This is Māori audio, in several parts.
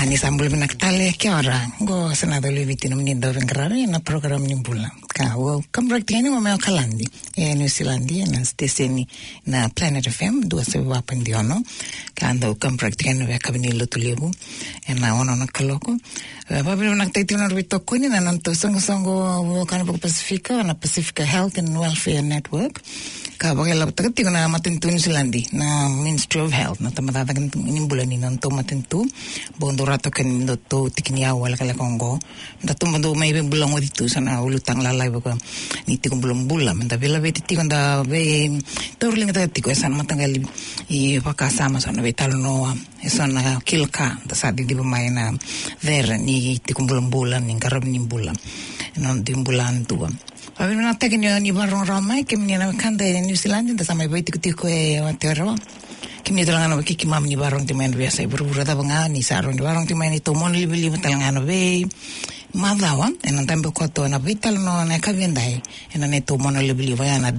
Ani sambul binaktale kia ora go senado levitin mnindo vengrare na program nimbula ka wo kamraktiani mo meo kalandi New Zealandi na steseni na Planet FM dua se wapen diono ka ando kamraktiani ve kabini lotulebu na ono na kaloko babi naktaiti na rito kuni na nanto songo kana Pacifica Health and Welfare Network ka bagela takati na matentu New Zealandi na Ministry of Health na tamatata nimbula ni nanto matentu bondo rato kan to tikini awal kala Kongo ndato mando may bulang dito sana ulutang lalay ba ni tikong bulang bulam nda bela beti tikong da be torling da tiko san matanggal I pakasama sana betalo no sana kilka da sa di ba may na ver ni tikong bulang bulan ni karab ni bulan non di bulan tuwa Abi na tekinyo ni barong ramai kemni na kanda New Zealand da sama beti tiko watero Kimi talangano kiki mam ni barong ti main biasa buru-buru da banga ni sarong di barong ti main itu mon libeli talangano be madawa enan tambe koto na vital no na kavendai enan itu mon libeli va na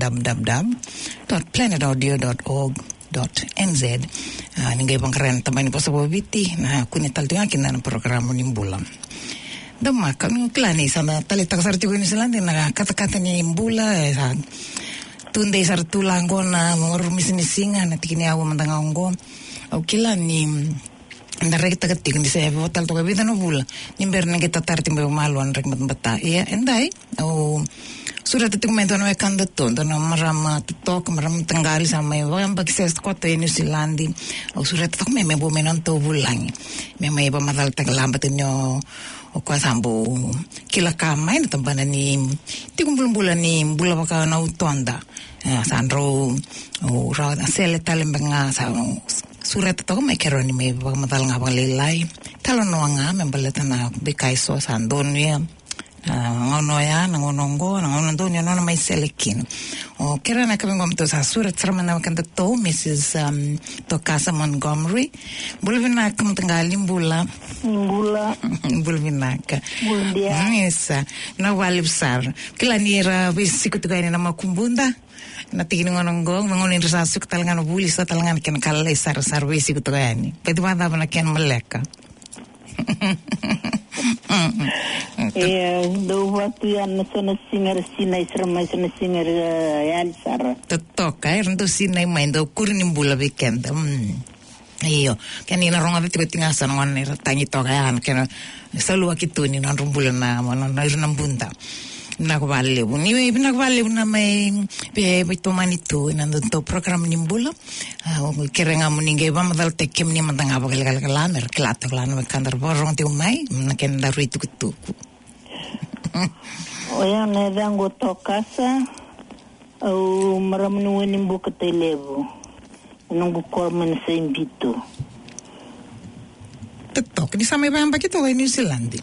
www.planetaudio.org.nz ningai pangkeren tamani posabo biti na kuni taltinga kinana program nimbulam Dama kami klani sama tali taksarti ko ni Zealand na kata-kata ni imbula tunde sar tulango na misisinga na tikini awo mandangongo o kila ni ndare kita ketik ni saya hotel to kabita no bula nimber na kita tarti mbe maluan rek matbata iya endai o surat itu komento no ekanda to no marama tok maram tanggali sama yo ang pagses ko to New Zealand o surat to me bo menon to bulang me ba madal taglambat nyo o kwa sambo kila kamay na tambanan ni tikong bulan ni bula baka na utonda sandro o ra sele talembanga sa surat to may kero ni may pagmadal nga balilay talon no nga membalata na bikay so sandon ya ngono ya ngonongo ngonondo ni no may selekin o kera na kami ngomto sa surat sarman na kanta to Mrs. Tokasa Montgomery bulvina kam tanggalim bula bulvina ka buldia esa na walipsar kila nira bisikut gani na makumbunda na tingin ngonongo ngonin rasasuk talangan bulis sa talangan ken kalay sar bisikut gani pwede ba na ken maleka do waktu yan sana singer sinay sermai sana singer yan sar totok rendo sinay main do kurin bula weekend iyo kanina ronga beti tingasan ngon ni tangi to kayan kena selalu akitu ni non rumbulan na non nang bunta nakubale ni nakubale na may bito manito nando to program ni bula kerenga muninge ba madal tekem ni mantanga ba kalkalan klato klan kandar borong ti umay naken daru itu kutuku Oya nedango tokasa au maramnu ni buka televo nung bukormen sa imbito tetok di samay ba ang bakito kay New Zealand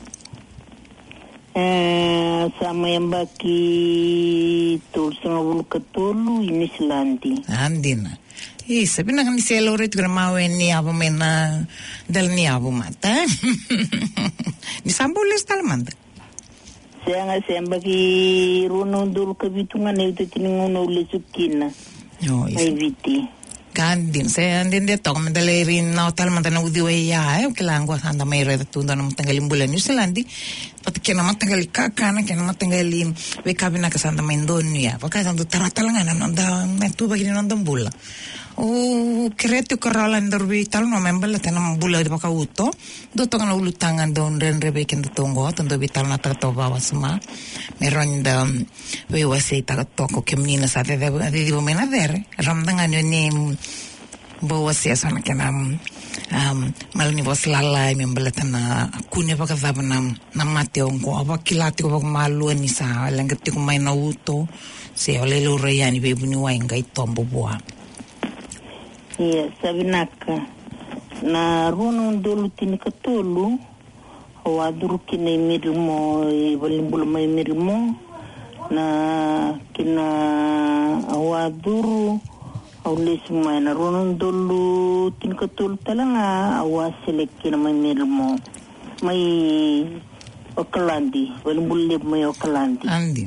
sama yang baki tul sama bulu ketulu New Zealand andina sabi na kan si Loret gramawen ni abo mena dal ni abo mata ni sambulis talmanda Saya bagi runo dulu kebitungan itu tiningono lesukina. Yo, Viti. Kandin, saya andin dia tok mandalerin na hotel mantana udiwe ya, kilangwa anda may reda tunda na matanggalin bulan New Zealand. Pati kena matanggali kakana, kena matanggali wekabi na kasanda may Indonesia. Pagkasando taratalangan na tu bagi nandang bula. Kretu karalan darbi tal no membala tanam bula di baka uto do to kana ulutangan don ren rebeken do tongo tondo bital na tato bawa sma meron da we wase ta to ko kemnina sa de di mena ver ramdangan ni bawa sia sana kana malni bos lalai membala tana kunya baka zabana na mate ongo abakilati ko malu ni sa langati ko may na uto se ole lo reyani be buni wa ngai tombo boa Iya, sabinaka. Na runo dulu tini ketulu, waduru kina imirimo, balimbulu mai imirimo, na kina waduru, awli semua na runo dulu tini ketulu talanga, awaselek kina mai imirimo, mai Okalandi, balimbulu mai Okalandi. Andi.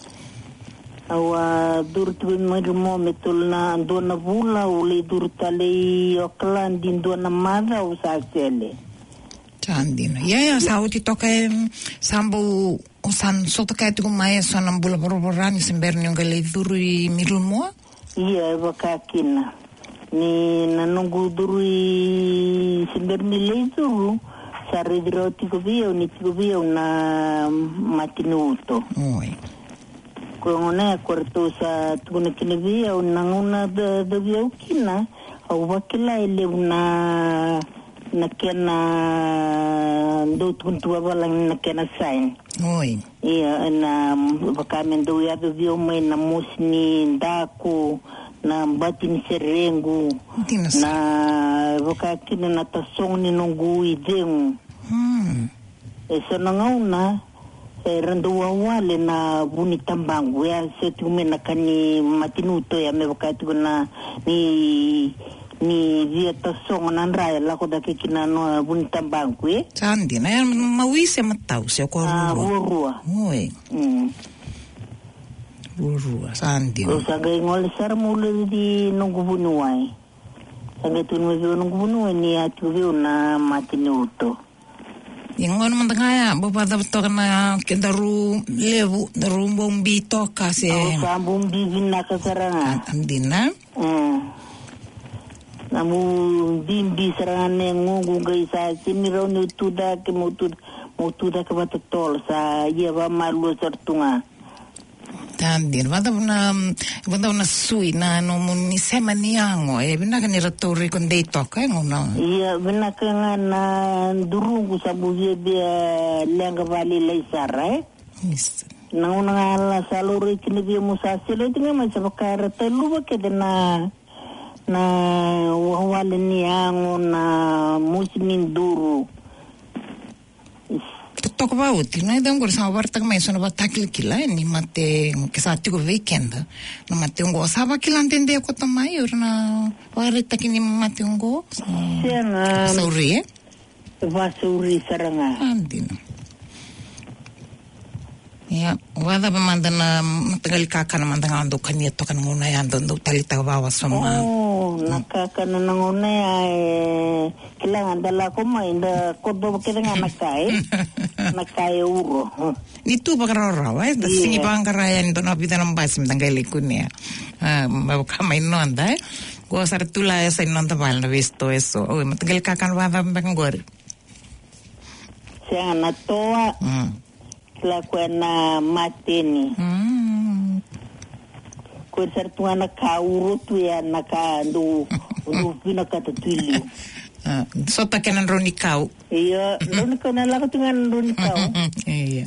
Awa durut mo metul na ando na bula uli durut ali Auckland dindo na mada usasele Candina. Ia sauti toka sambo osan soto kai tuku mai sona bula boroborani semberni onga leiduru I milmoa. Ia vakakina. Ni nanungu duru I semberni leiduru saridro tiko via na matinuto. Oi. Kona kwarto sa tukuna kina via nanguna da via ukina au wakila ele na kena do tuntua balang na kena sign. Oi. Ia na vakamendo ya vio mai na musni ndako na batini serengu na vakakina na tasong ni nungu idengu. Esa nangauna randua wale na buni tambangu ya setu mena kani matinuto ya me vakatu na ni via tasong nanraya lako dake kina no buni tambangu Sandi na mawise matau se ko rua. Oi. Rua sandi. O sagai ngol sar mule di nunggu bunuai. Sagai tu nunggu bunuai ni atu na matinuto. Ingon mandangaya bopata tokana kendaru levu rumbombi toka se. O sambombi vinna kasaranga. Andina. Namu bimbi sarane ngungu gaisa simiro ni tuda ke mutuda ke batatol sa ia ba malu sartunga. Tandir vada una sui na no ni sema ni ango bina ka ni ratori kon dei toka ngono. Ia bina ka na durungu sabu be lenga vali leisara Yes. Na una la saluri kini be musa sele tinga ma sabakara telu ke na wale ni ango na musmin duru. Toko ba uti na idang gor sa warta mai sono ba takil kila ni mate ke sa tiko weekend no mate ngo sa ba kila entende ko to mai na ware takini mate ngo Senga sauri vasuri saranga. andino ya wada ba mandana matagal kakana mandanga ando kania to kan ngona ya ando talita ba wasoma Nakakana nangona kailangan dala ko mainda kodo kailangan nakai uro. Itu bakarora wa da sini bangara ya ndo na bidana mbasim dangali kunia ba kama inonda ko sartula esa inonda bal na visto eso o matagal kakan wada bangor Siya na toa la kuena mateni. Ko sartua na kauro tu ya naka ndo pina katatuili. Sota kenan ronikau. Iya, ronikau na lako tungan ronikau. Iya.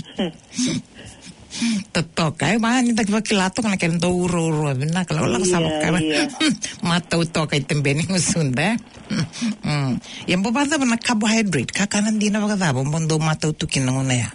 Totoka ba ni tak bakilato kana ken do uro bina kala la sabak ka. Mata utoka itembeni ngusunda. Yang babada na carbohydrate kakanan dina bagada bondo mata utukin ngona ya.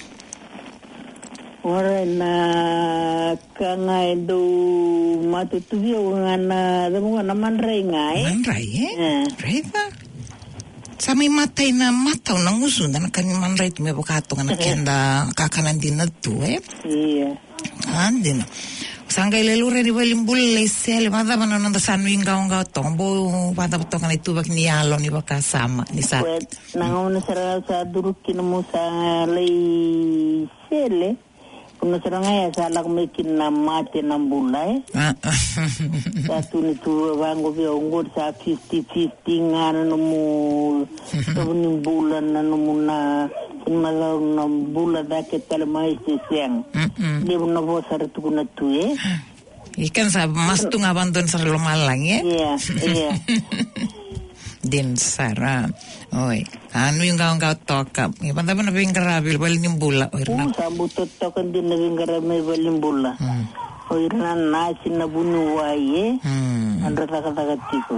Ora na kanga do matutuvia ngana damunga naman rai ngai. Manrai Raiva. Samai mata ina mata unang usunda na kan manrai tu me bokato kana kenda kakanan dina tu Iya. Andina. Sangga lelure di balimbul lesel mada manonda sanu inga tombo pada potongan itu bak ni alon ni baka sama ni sa. Nangona sa durukin mo sa lay sele. Kung nasarangaya sa alag may kinamate ng bulay. Sa tunito bango biya ungod sa 50-50 nga na mo ng bulan na mo na malaw na bulan dakit talamay sisiyang. Di mo na po sa rito ko na to Ikan sa mas tu ngabandon sa lumalang Iya. Din sara. Oi. Ano yung gaong toka? Ipan tayo na bingkarabil bali ng bula. Sa butot tokan din na bingkaramay baling bula. Oy na nasin na bunuway Ang rata-kata ko.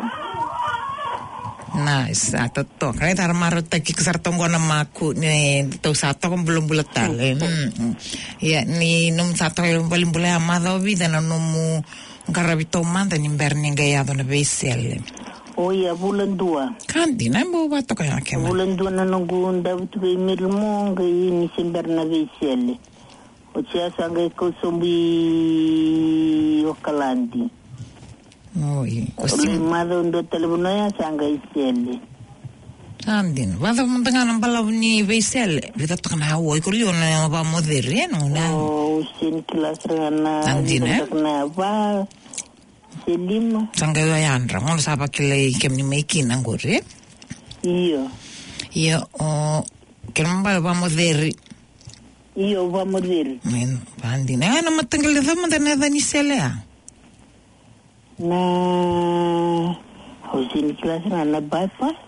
Nice. Ato to. Kaya taramaro tayo kisartong ko na maku ni to sato kung bulong bulatal. Ya ni num sato kayo baling bula amada vida na numu garabito manda ni berni gayado na besel. Oh iya, bulan 2. Kandi na mo ba to kaya kema? Bulan 2 na nungguunda ito kay Milmo, kay Nisimber na Vesel. O siya sangay ko sumbi Wakalandi. Oh iya. Ulimado ndo telepono ya sangay Sel. Andin, vada mantangan balaw ni Veisel, kita tukang hawa ikut lion na ba modern na. Oh, sin kelas rana. Andin na ba selim. Sangga yan ra, ngol sapa kilay kem ni making ang gore. Iyo. Iyo, kem ba modern. Iyo ba modern. Men, andin, na matanggal da mantangan da ni Selea. Na sin kelas rana bypass.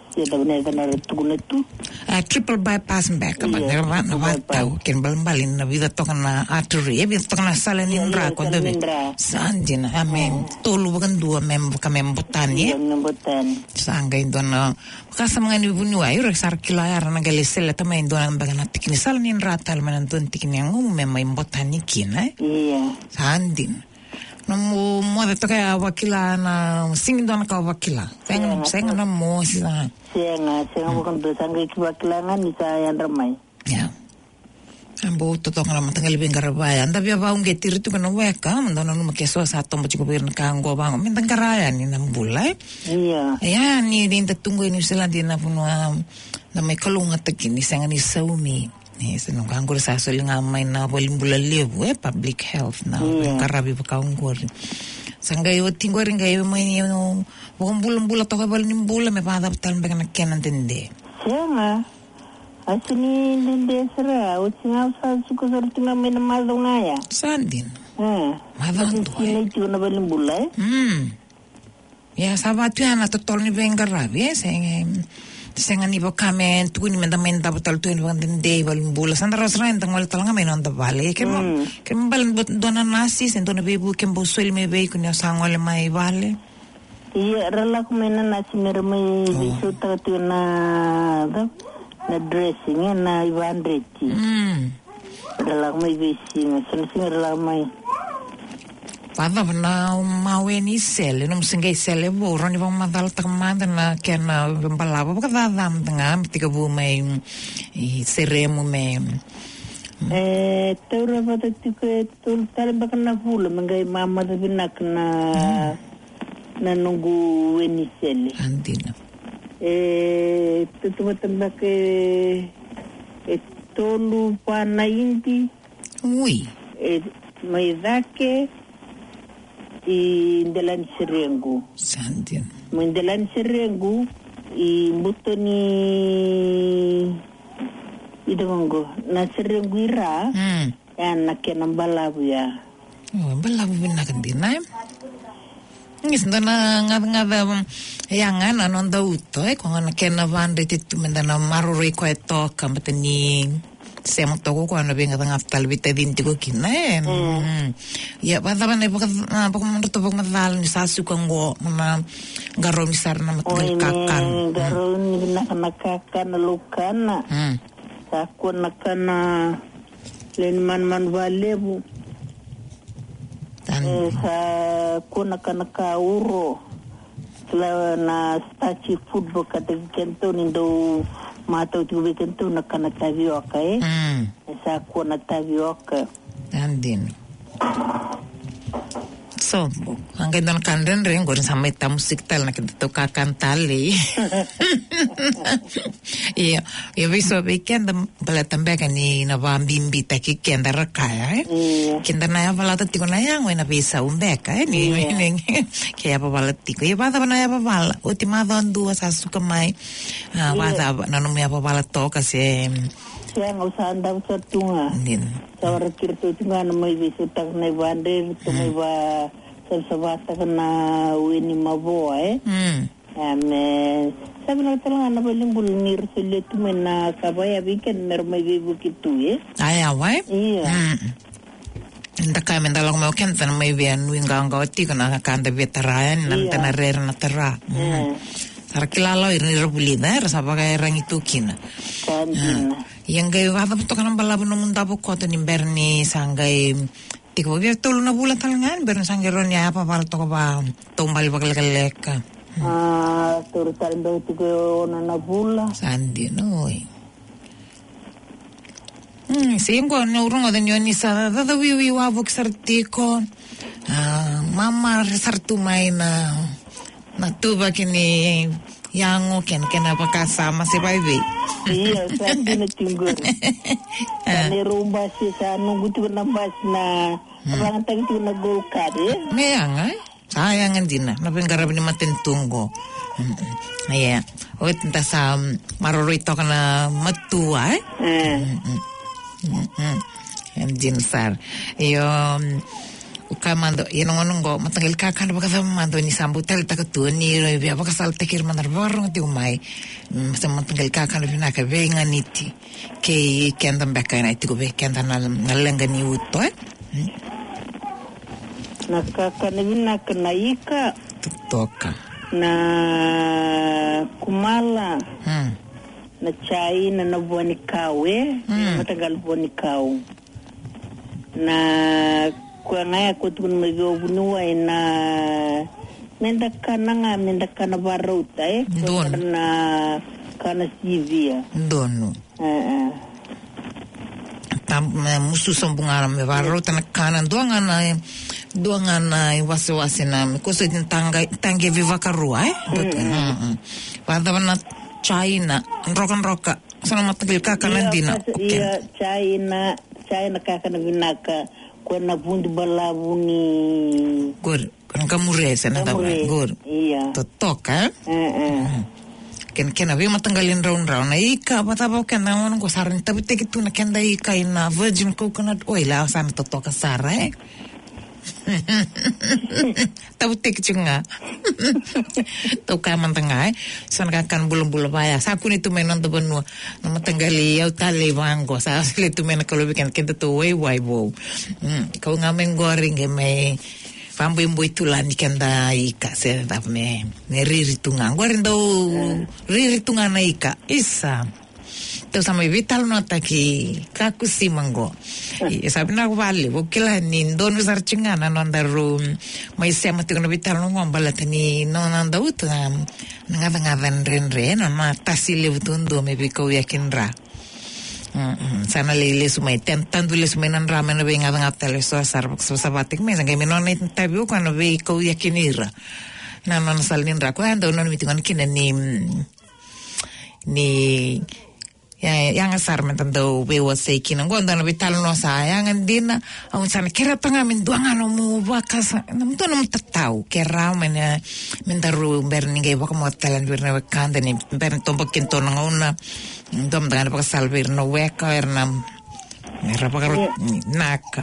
Triple bypass back apa na watau ken balin na vida tokana artery vida tokana salen indra ko debe sanjin amen tolu bukan dua mem botan ye sanga indona kasa mangani bunu ayo sar kilayar na galesel tama indona bagana tikni salen indra tal manan ton tikni ngum mem botan nikina iya sandin Namu mo dito kaya wakila na singin doon ka wakila. Senga na mo sila. Senga bukan doon sangga wakilangan isa yan ramai. Ya. Ambo totoo nga matanggal bin karabaya. Anda biya ba unge tirito ka na weka. Manda na numakeso sa atong bachiko bir na kanggo bang. Mintang karayan ni nambulay. Iya. Ayan ni din tatunggo ni sila din na puno na may kalungat agin isang ni Saumi. Nung kanggur sa asal nga may na walimbula lebu public health na karabi pa kanggur sangga yo tinggo rin kayo may no bukan bulan to ka walimbula may padaptal ba na kenan tende siya nga asini tende sira utsinga sa suko sarti nga may namadong nga ya saan din madang to sinay na walimbula ya sabat yan natutol ni Benga Rabi Sengan iba kami tuh ni menda betul tuh ni bang dende balung bola sandara serain tanggal talanga main on bale kem balan dona nasi sentona bebu kem bosuel me be kunya sangol mai bale iya relak main nasi mermai bisu tu na dressing na iban reci relak mai bisi sing relak mai Pada na mawe ni sel, nung singgay sel bo, ron ibang madal takamada na kaya na balaba, baka dadam tanga, tiga bu may seremo may. Taura ba tatika tul tali baka na hula, mangay mama da binak na nunggu ni sel. Andi na. Tutumatan baka tolu pa na hindi. Uy. May dake. Indalan Serengu. Sandin. Indalan Serengu buto ni idongo na Serengu ira. Yan nakian balabu ya. Oh, balabu binakan dinay. Ngis na ngada yangan anon dauto kung nakian na bande titu mendana maruri ko eto kamatani Semo toko ko ano benga tanga talbite dinti ko kina ya pada bane pok menurut pok matal ni sasu kanggo mana garo misar na matgal kakan garo ni na kakan lukana saku nakana len man valebu sa ko nakana uro na stachi football kata kento nindo matau tu weekend tu nak kena tapioca sa ko na tapioca andin so hanggang don kanden ring gon sampai ta musik tal nak to kakantali iya viso weekend bala tambe ni na bimbi ta ki kenda rakaya kenda na ya bala tiko na yang na bisa umbeka ni kaya pa bala tiko ya bata na ya pa bala ultima don dua sa suka mai bata na no me pa bala to kasi siya nga usanda sa tunga sa rakirto tunga na may viso tak na bande to may ba sa na wini mabo sabi na talaga na baling bulnir sila tumen na kabaya weekend mer may bibu kitu away iya Inta kaya mendalang mau kenta na may biyan winggang gawati ko na kanta veterayan na tanarer na tara Sarakilala irin irabulida rasa pakai orang itu kina yang gay wata puto ka ng balabo ng munda po ko to ni Bernie sanggay tiko biya tulo na bulan talangan Bernie sanggay ron ya pa para to ka ba tumbal bagalgaleka turu talendo tiko na bula sandi no singko no urong adan yon isa dadawiwi wabok sartiko mama sartu may na tuba kini Yang kena pakasama si baby. Iya, saya na tinggal. Kani rumah si sa nunggu tu na bas na orang tadi tu na golkar ya. Meyang sayang dina na penggarap ni matentunggo. Iya, oi tenta sa marorito kana matua Yan jinsar. Iyo ukamando inongo matangil kakan baka mando ni sambutel takatu ni bia baka sal tekir manar barong ti umay sa matangil kakan binaka venga niti ke kendam baka na itigo be kendan nalenga ni uto nakaka binaka na ika toka na kumala na chai na nabuani kawe matagal buani kau na kwa ngaya kutukun mag-ubunuwa na menda kana baruta Don. Na kana sivia. Dono. Musu sambungan me baruta na kana duangan na wasi na kusa din tangge viva karua Pada na China roka sana matagil kakana dina. Iya China kakana binaka na bundu balabu ni Good. Kan kamuresa na tahu. Good. Iya. Totok Ken abi matanggalin round na ika bataba ken na ko saran tabi tekitu na ken da ika ina virgin coconut oil sana totok sara tabi tekitu nga toka mantangay sana kan bulong-bulong baya sa kun itu menon to banu na matanggali yaw tali bango sa sile tu men kalau bikin kita tu way bo kau ngamen goreng may pamboy tulan ikan da ika se tap me riri tunga goreng do riri tunga na ika isa to sama vital no taki kaku simango sabi na vale bokila ni don usar chingana no andaru mai sema tiko no vital no ngombala tani no nanda uta ngadan renre no ma tasile butundo me biko yakinra sana lele sumai tanto le sumai nan ramen no venga dan atale so Starbucks so sabatik me sanga me no ne tabiu cuando ve ko yakinira na no salnin ra cuando no mi tingon kinen ni yang asar mentando bewa sekin ngondo no vital no sa yang dina au sana kera tanga men duanga no mu bakasa nam to no tatau kera men daru berninge baka mo talan birna kande ni ber tombo kinto no una dom dana baka salvir no weka ernam era baka naka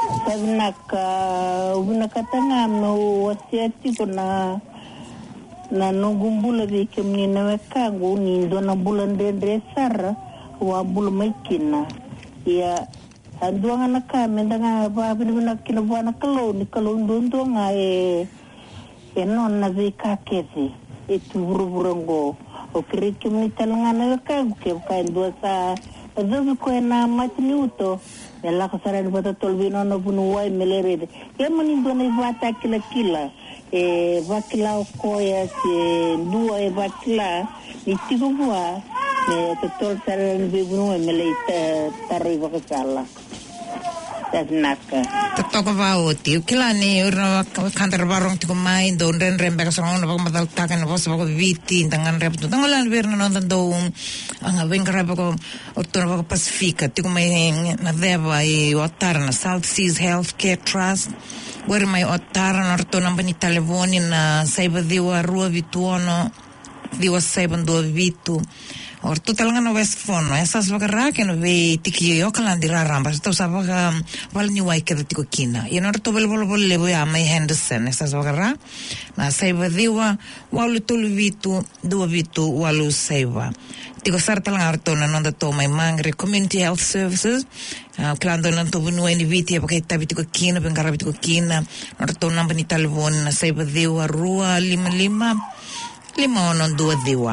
una katanga no wasiati kuna na nungumbula de kemni na wekangu ni dona bulan dendre sar wa bul maikina ya anduanga na ka mendanga ba bina kina bana kalo ni kalo ndonga non na veka kezi etu buruburango o kire kemni talanga na wekangu ke ka ndo sa azabi ko na matni uto ela ko sara bata tolvino no bunu wai melerede kemni dona vata kila vakila koya se dua vakila ni tigo bua me totol saran bebunu me le tarri vakala tasnaka totok vao tiu kila ni urna kantar barong tigo mai don ren beka songon baka madal takan bos baka viti tangan rep tu tangolan verna no tando anga venga baka otto baka Pacifica tigo mai na deva I otar na South Seas Healthcare Trust Where my otara norto namba ni telefoni na saiba diwa rua vituono diwa saiba ndo vitu orto talanga no west phone esas bagara que no ve tiki yo kalandi raramba sto sabaga wal ni wai ke tiko kina y norto bol le voy a my Henderson esas bagara na saiba diwa walu tulu vitu do vitu walu saiba tiko sarta lang orto na nonda to my mangre community health services klando nan to bunu ni viti pa kay tabi tiko kina bengara tiko kina orto namba ni telefon na saiba diwa rua 55 2 diwa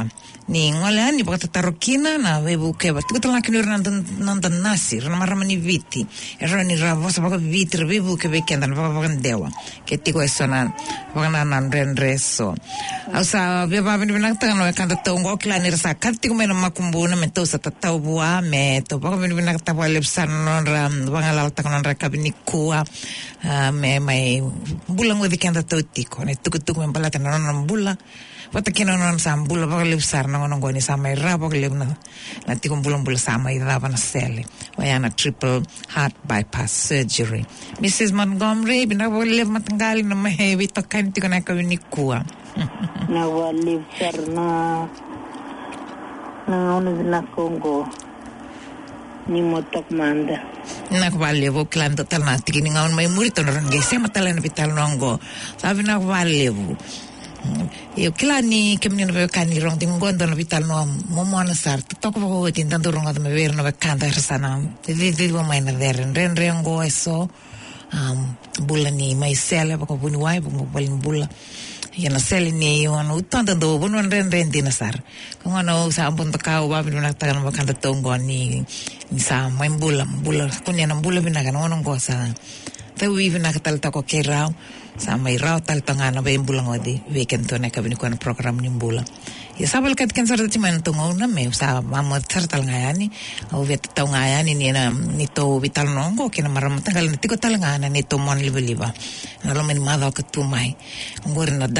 ni ngole ni baka tarokina na vebu ke ba tuku tala kinur nan nasi na maramani viti era ni ra vosa baka viti vebu ke bekenda na baka dewa ke tiko esona baka nan renreso asa beba bini binakta no kanda tongo klani rasa kati ko mena makumbuna me to sa tatau bua me to baka bini binakta wa lepsan non ra baka lalta non ra kabini kuwa me mai bulang wedi kanda to tiko ne tuku me balata non bula Wata kino non sambula baka lepsar na ngono ngoni sama ira baka lep na tiko bulang sama ira na sele wayana triple heart bypass surgery Mrs. Montgomery binaka lep matanggali na mahevi tokan tiko na kawini kuwa na walip sir na ono na Congo ni motak manda na kwalevo klan total na tikini ngaon may murito na ron gese matala na vital nongo sabi na kwalevo eu kila ni kemni no kani rong tingondo no vital no momona sar to ko tin tanto rong me ver no kanta sana de mo mai na ren rengo eso bulla ni mai sele ko buni wai bo bula yana sele ni yo no tanto do bono ren dina sar ko no sa bon ka ba bi na ta no kanta tongo ni sa mai bulla ko ni na bulla bina ka no ngo sa Tau iwi na katal tako ke rao, sa may rao tal tanga na ba yung bulang wadi, weekend to na kabini ko na program ng bulang. Sabal kat kan sarta timan tungo na me, sa mamo sartal ngayani, au vet tau ngayani ni na nito vital nongo, kina maramatanggal na tiko talangana nito mon liba. Nalaman madaw katumay. Ngor na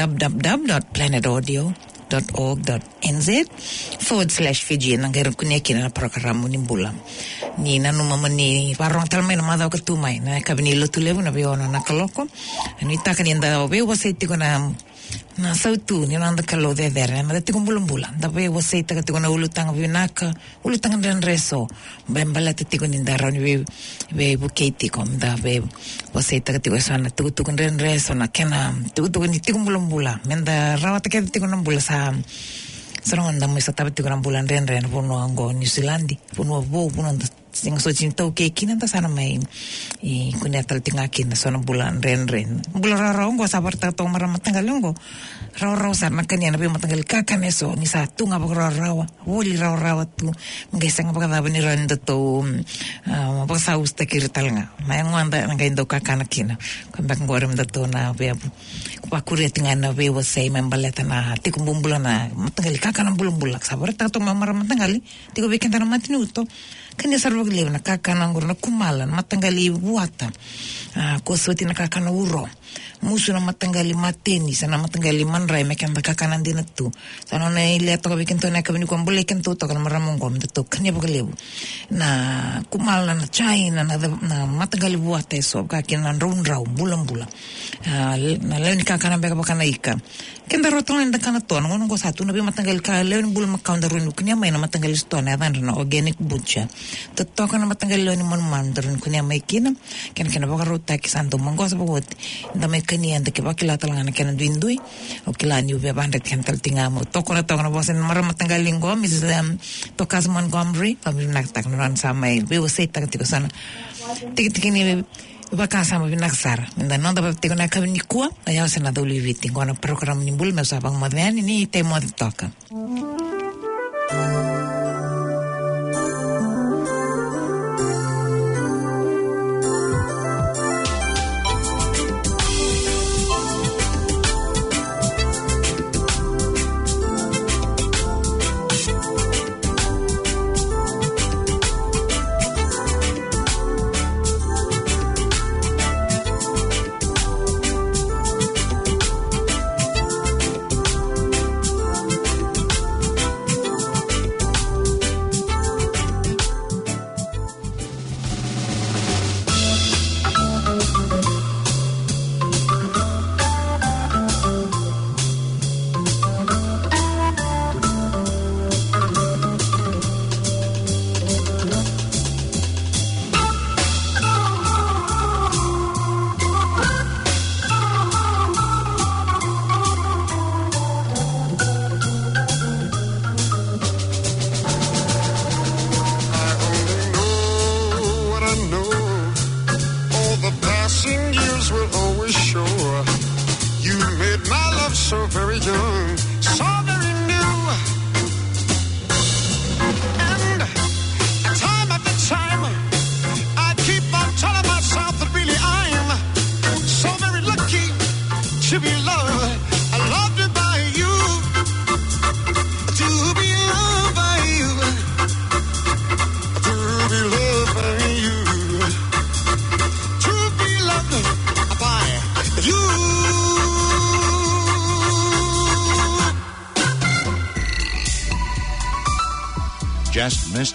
www.planetaudio.org.nz/Fiji nang garon kunya kina na program ng bulang. Ni nanumaman ni parang talmay na madaw katumay na kabinilo tulevo na biyono na kaloko ano itakan yanda we wasiti ko na sautu ni nanda kalo de der na dati kong bulan da we wasiti ka na ulutang binaka ulutang den reso bembala titi ko ninda ron we buketi ko da we wasiti ka sana tu kon den reso na kena tu ni ti kong bulan menda rawat ka ti ko ng bulan sa sarong anda mo sa tabi ti ko ng bulan ren puno ango New Zealand puno sing so cinta ke kina ta sana mai kunya tal tinga kina so bulan ren bulan raro ngo sabar ta to mara matanggal ngo raro sa makanya na matanggal kakan eso ni sa tunga ba raro woli raro tu ngesang ba ka ba ni ran to ba sa usta kirtal nga may ngwanda nga indo kakana kina kamba ngorem to na be pa kuret nga na be was say membaleta na ti kumbulan na matanggal kakan bulan sabar ta to mara matanggal ti ko beken ta na matinuto kanya sarwag lew na kakananguro na kumalan matanggali buwata kosoti na kakana uro musu na matanggali mateni sana matanggali manray mekanda kakanan din atu sana na ileto ka bikinto na kabini ko ambule kento to kana maramong ko mto kanya bagalew na kumalan na China na matanggali buwata eso kakinan raw bulang na lew ni kakana beka bakana ika kenda roton na kana to ngono ko satu na bi matanggal ka lew ni bulang makaunda ron kunya may na matanggali sto na adan na organic butcha Totoo na matanggal lo ni mon mandarin kunya may kina baka rota kisanto mangos bagot da may kaniyan da kibakila talaga na kena duinduy o kila ni ube bandet kental tingamo toko na bosen mara matanggal linggo Mrs. Tokas Montgomery pamilya naktak na sa may biwasay tagati ko sana tiki ni baka sama binaksar nda nanda ba tiko na kabini kuwa ayaw sa na dawli viting ko na program ni bul me usapang madyan ni temo toka just missed